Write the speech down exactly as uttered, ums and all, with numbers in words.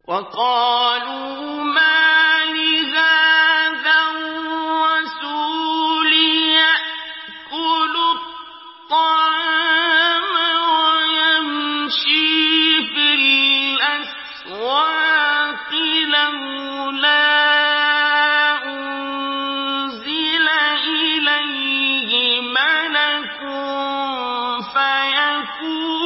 وقالوا ما لهذا الرسول يأكل الطعام ويمشي في الأسواق لولا أنزل إليه ملك فيكون